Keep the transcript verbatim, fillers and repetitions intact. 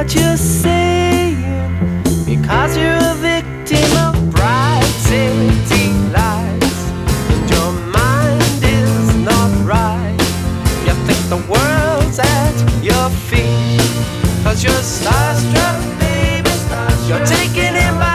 what you're saying, because you're a victim of bright city lights, and your mind is not right. You think the world's at your feet, cause you're starstruck, baby, starstruck. You're taken in by